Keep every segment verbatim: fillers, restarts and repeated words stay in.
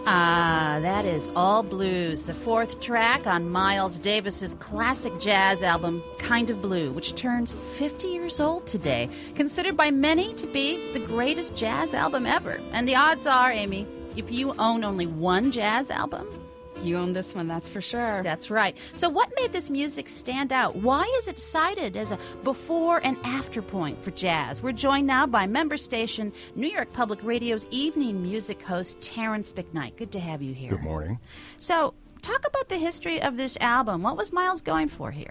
Ah, that is All Blues, the fourth track on Miles Davis's classic jazz album, Kind of Blue, which turns fifty years old today, considered by many to be the greatest jazz album ever. And the odds are, Amy, if you own only one jazz album, you own this one, that's for sure. That's right. So what made this music stand out? Why is it cited as a before and after point for jazz? We're joined now by member station New York Public Radio's evening music host, Terrence McKnight. Good to have you here. Good morning. So talk about the history of this album. What was Miles going for here?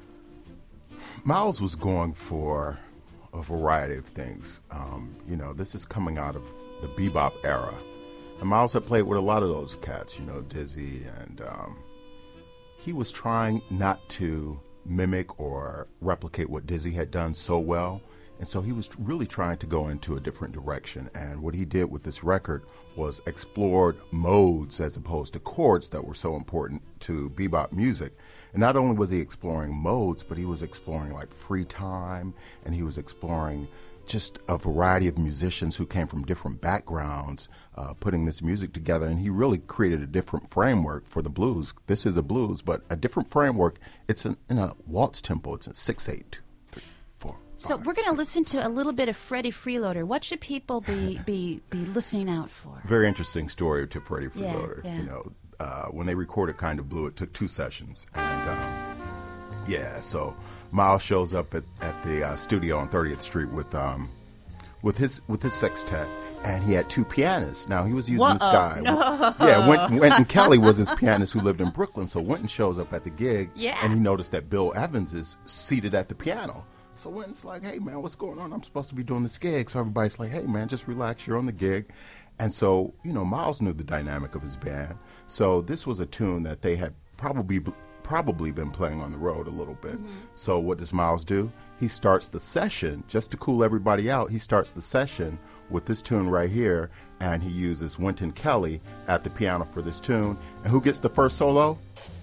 Miles was going for a variety of things. Um, you know, this is coming out of the bebop era. And Miles had played with a lot of those cats, you know, Dizzy, and um, he was trying not to mimic or replicate what Dizzy had done so well, and so he was really trying to go into a different direction. And what he did with this record was explored modes as opposed to chords that were so important to bebop music. And not only was he exploring modes, but he was exploring like free time, and he was exploring just a variety of musicians who came from different backgrounds, uh, putting this music together. And he really created a different framework for the blues. This is a blues, but a different framework. It's in, in a waltz tempo. It's a six, eight, three, four, So five, we're going to six. listen to a little bit of Freddie Freeloader. What should people be be, be listening out for? Very interesting story to Freddie Yeah, Freeloader. yeah. You know, uh, when they recorded Kind of Blue, it took two sessions. And um, yeah, so Miles shows up at, at the uh, studio on thirtieth Street with um, with his with his sextet, and he had two pianists. Now he was using Whoa, this guy. no. Yeah, Wynton, Wynton Kelly was his pianist who lived in Brooklyn. So Wynton shows up at the gig, Yeah. and he noticed that Bill Evans is seated at the piano. So Wynton's like, "Hey man, what's going on? I'm supposed to be doing this gig." So everybody's like, "Hey man, just relax. You're on the gig." And so, you know, Miles knew the dynamic of his band. So this was a tune that they had probably probably been playing on the road a little bit. Mm-hmm. So what does Miles do? He starts the session, just to cool everybody out, he starts the session with this tune right here, and he uses Wynton Kelly at the piano for this tune. And who gets the first solo?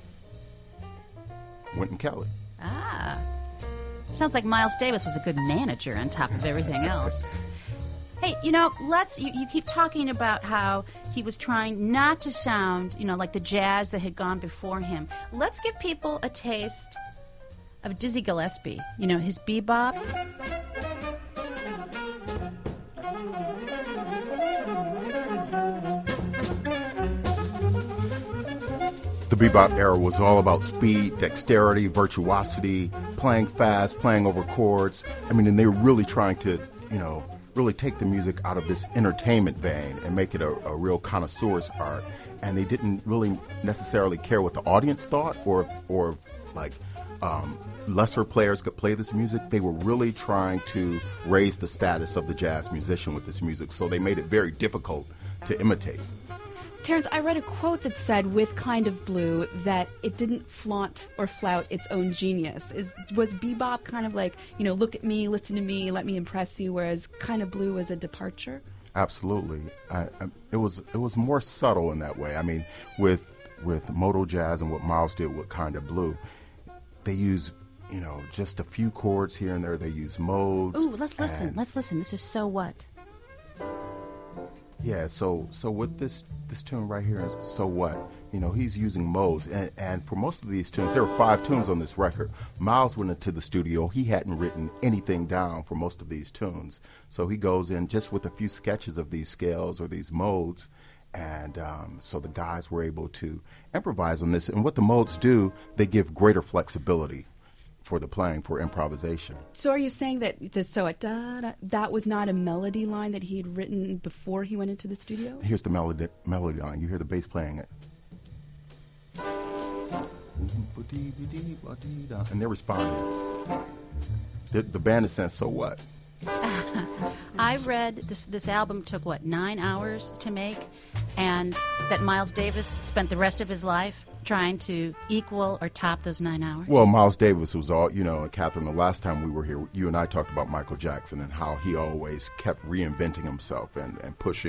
Wynton Kelly. Ah. Sounds like Miles Davis was a good manager on top of everything else. Hey, you know, let's, you, you keep talking about how he was trying not to sound, you know, like the jazz that had gone before him. Let's give people a taste of Dizzy Gillespie, you know, his bebop. The bebop era was all about speed, dexterity, virtuosity, playing fast, playing over chords. I mean, and they were really trying to, you know, really take the music out of this entertainment vein and make it a, a real connoisseur's art. And they didn't really necessarily care what the audience thought, or or like um, lesser players could play this music. They were really trying to raise the status of the jazz musician with this music, so they made it very difficult to imitate. Terrence, I read a quote that said, with Kind of Blue, that it didn't flaunt or flout its own genius. Is Was bebop kind of like, you know, look at me, listen to me, let me impress you, whereas Kind of Blue was a departure? Absolutely. I, I, it was it was more subtle in that way. I mean, with with modal jazz and what Miles did with Kind of Blue, they use, you know, just a few chords here and there. They use modes. Ooh, let's listen. Let's listen. This is So What? Yeah, so so with this this tune right here, So What, you know, he's using modes. And, and for most of these tunes, there were five tunes on this record. Miles went into the studio. He hadn't written anything down for most of these tunes. So he goes in just with a few sketches of these scales or these modes. And um, so the guys were able to improvise on this. And what the modes do, they give greater flexibility for the playing, for improvisation. So are you saying that the so it da, da, that was not a melody line that he had written before he went into the studio? Here's the melody melody line. You hear the bass playing it. And they're responding. The, the band is saying, so what? I read this this album took, what, nine hours to make, and that Miles Davis spent the rest of his life trying to equal or top those nine hours? Well, Miles Davis was all, you know, Catherine, the last time we were here, you and I talked about Michael Jackson and how he always kept reinventing himself and, and pushing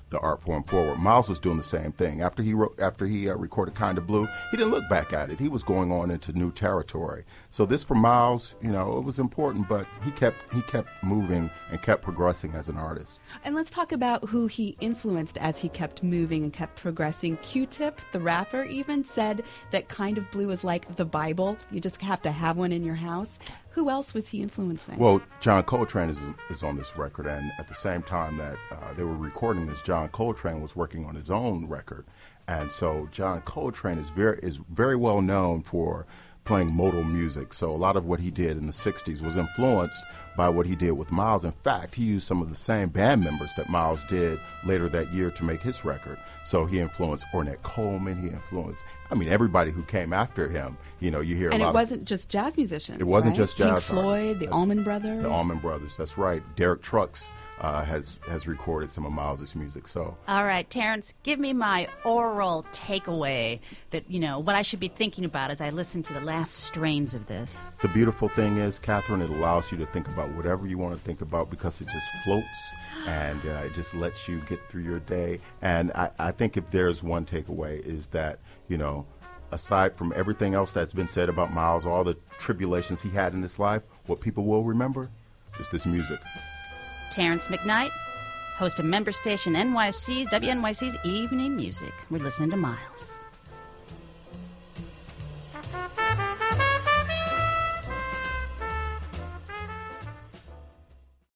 the art form forward. Miles was doing the same thing. After he wrote, after he uh, recorded Kind of Blue, he didn't look back at it. He was going on into new territory. So this for Miles, you know, it was important, but he kept he kept moving and kept progressing as an artist. And let's talk about who he influenced as he kept moving and kept progressing. Q-Tip, the rapper, even said that Kind of Blue is like the Bible. You just have to have one in your house. Who else was he influencing? Well, John Coltrane is is on this record, and at the same time that uh, they were recording this, John Coltrane was working on his own record, and so John Coltrane is very is very well known for playing modal music. So a lot of what he did in the sixties was influenced by what he did with Miles. In fact, he used some of the same band members that Miles did later that year to make his record. So he influenced Ornette Coleman. He influenced, I mean, everybody who came after him. You know, you hear and a lot it wasn't of, just jazz musicians. It wasn't right? just jazz Pink Floyd, artists. the That's, Allman Brothers. The Allman Brothers, that's right. Derek Trucks uh, has has recorded some of Miles's music. So, all right, Terrence, give me my oral takeaway that, you know, what I should be thinking about as I listen to the last strains of this. The beautiful thing is, Catherine, it allows you to think about whatever you want to think about because it just floats and uh, it just lets you get through your day. And I, I think if there's one takeaway is that, you know, aside from everything else that's been said about Miles, all the tribulations he had in his life, what people will remember is this music. Terrence McKnight, host of member station N Y C's, W N Y C's Evening Music. We're listening to Miles.